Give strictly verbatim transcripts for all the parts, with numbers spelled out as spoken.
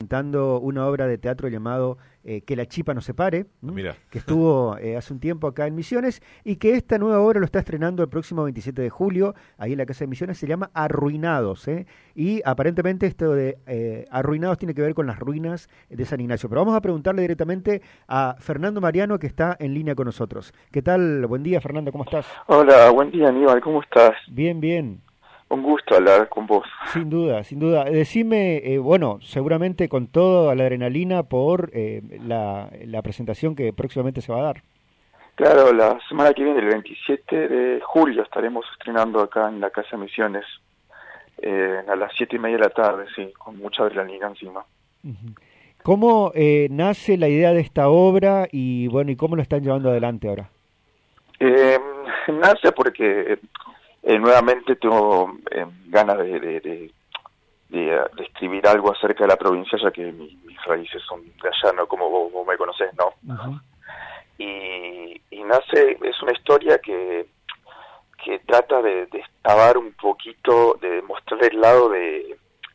presentando una obra de teatro llamado eh, Que la chipa nos separe, Mira. que estuvo eh, hace un tiempo acá en Misiones, y que esta nueva obra lo está estrenando el próximo veintisiete de julio, ahí en la Casa de Misiones. Se llama Arruinados, ¿eh? Y aparentemente esto de eh, Arruinados tiene que ver con las ruinas de San Ignacio. Pero vamos a preguntarle directamente a Fernando Mariano, que está en línea con nosotros. ¿Qué tal? Buen día, Fernando, ¿cómo estás? Hola, buen día, Aníbal, ¿cómo estás? Bien, bien. Un gusto hablar con vos. Sin duda, sin duda. Decime, eh, bueno, seguramente con toda la adrenalina por eh, la, la presentación que próximamente se va a dar. Claro, la semana que viene, el veintisiete de julio, estaremos estrenando acá en la Casa Misiones, eh, a las siete y media de la tarde, sí, con mucha adrenalina encima. Uh-huh. ¿Cómo eh, nace la idea de esta obra y, bueno, y cómo lo están llevando adelante ahora? Eh, nace porque... Eh, nuevamente tengo eh, ganas de, de, de, de, de escribir algo acerca de la provincia, ya que mi, mis raíces son de allá, ¿no? Como vos, vos me conocés, ¿no? Uh-huh. Y, y nace, es una historia que, que trata de destabar un poquito, de mostrar el lado de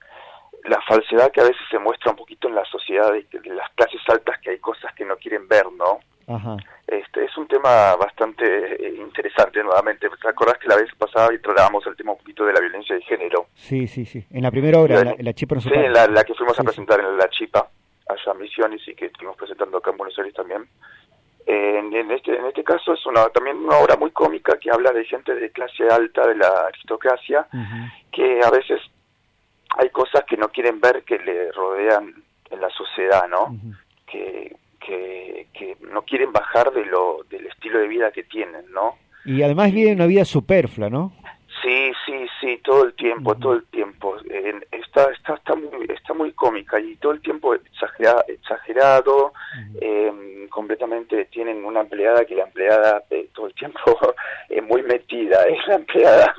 la falsedad que a veces se muestra un poquito en la sociedad, de, de las clases altas, que hay cosas que no quieren ver, ¿no? Ajá. Este es un tema bastante eh, interesante nuevamente. ¿Te acordás que la vez pasada tratábamos el tema un poquito de la violencia de género? Sí, sí, sí. En la primera obra, la, la, la Chipa no se Sí, para. la, la que fuimos sí, a presentar sí. en La Chipa, allá en Misiones, y que estuvimos presentando acá en Buenos Aires también. Eh, en, en, este, en este caso es una también una obra muy cómica que habla de gente de clase alta, de la aristocracia, uh-huh. que a veces hay cosas que no quieren ver que le rodean en la sociedad, ¿no? Uh-huh. Que... Que, que no quieren bajar de lo del estilo de vida que tienen, ¿no? Y además viven una vida superflua, ¿no? Sí, sí, sí, todo el tiempo, uh-huh. todo el tiempo. Eh, está, está, está muy, está muy cómica y todo el tiempo exagera, exagerado, uh-huh. eh, completamente tienen una empleada que la empleada eh, todo el tiempo es eh, muy metida, es la empleada.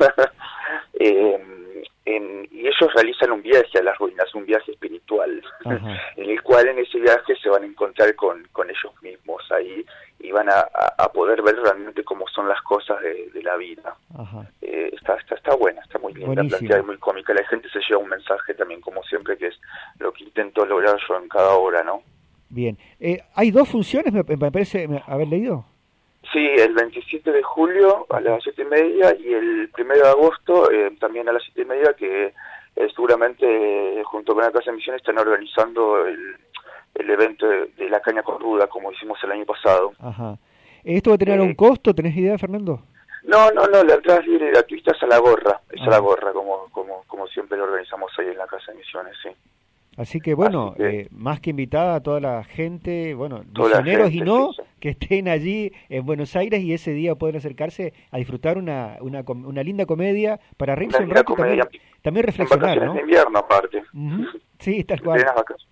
eh, En, y ellos realizan un viaje a las ruinas, un viaje espiritual, uh-huh. en el cual en ese viaje se van a encontrar con, con ellos mismos ahí y van a, a poder ver realmente cómo son las cosas de, de la vida. Uh-huh. Eh, está, está, está buena, está muy linda, planteada y muy cómica. La gente se lleva un mensaje también, como siempre, que es lo que intento lograr yo en cada obra, ¿no? Bien. Eh, ¿Hay dos funciones, me, me parece haber leído? Sí, el veintisiete de julio a las siete y media y el primero de agosto eh, también a las siete y media, que eh, seguramente eh, junto con la Casa de Misiones están organizando el, el evento de, de la caña con ruda, como hicimos el año pasado. Ajá. ¿Esto va a tener eh, un costo? ¿Tenés idea, Fernando? No, no, no, la entrada es libre y gratuita, es a la gorra, es ah. a la gorra, como, como, como siempre lo organizamos ahí en la Casa de Misiones, sí. Así que bueno, Así que, eh, más que invitada a toda la gente, bueno, misioneros y no, sí, sí. que estén allí en Buenos Aires y ese día pueden acercarse a disfrutar una una, una linda comedia para reírse un rato y también, también reflexionar, en ¿no? En invierno aparte. Uh-huh. Sí, tal cual. En plenas vacaciones.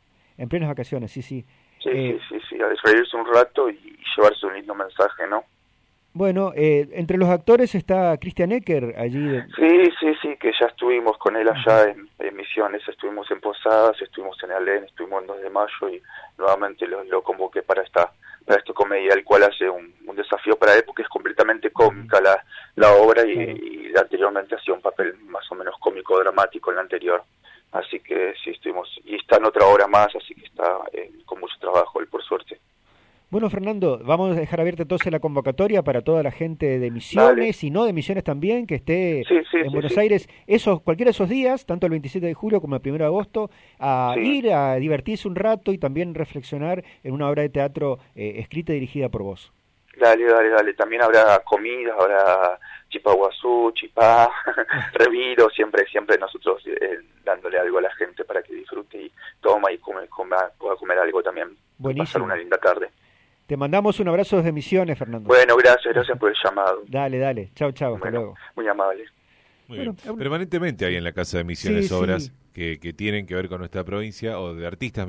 En plenas vacaciones, sí, sí. Sí, eh, sí, sí, sí, a reírse un rato y llevarse un lindo mensaje, ¿no? Bueno, eh, entre los actores está Christian Ecker allí. De... Sí, sí, sí, que ya estuvimos con él allá en, en Misiones, estuvimos en Posadas, estuvimos en Alén, estuvimos en dos de mayo y nuevamente lo, lo convoqué para esta para esta comedia, el cual hace un, un desafío para él porque es completamente cómica la, la obra y, claro. y anteriormente hacía un papel más o menos cómico dramático en la anterior. Así que sí, estuvimos, y está en otra obra más, así que está eh, con mucho trabajo él, por suerte. Bueno, Fernando, vamos a dejar abierta entonces la convocatoria para toda la gente de Misiones Dale. y no de Misiones también, que esté sí, sí, en sí, Buenos sí. Aires, esos, cualquiera de esos días, tanto el veintisiete de julio como el primero de agosto, a sí. ir a divertirse un rato y también reflexionar en una obra de teatro eh, escrita y dirigida por vos. Dale, dale, dale. También habrá comida, habrá chipaguazú, chipá, reviro, siempre, siempre nosotros eh, dándole algo a la gente para que disfrute y toma y come, coma, pueda comer algo también. Buenísimo. Pasar una linda tarde. Te mandamos un abrazo desde Misiones, Fernando. Bueno, gracias, gracias por el llamado. Dale, dale. Chau, chau, hasta bueno, luego. Muy amable. Muy bien. Bueno, permanentemente hay en la Casa de Misiones sí, obras sí. que, que tienen que ver con nuestra provincia o de artistas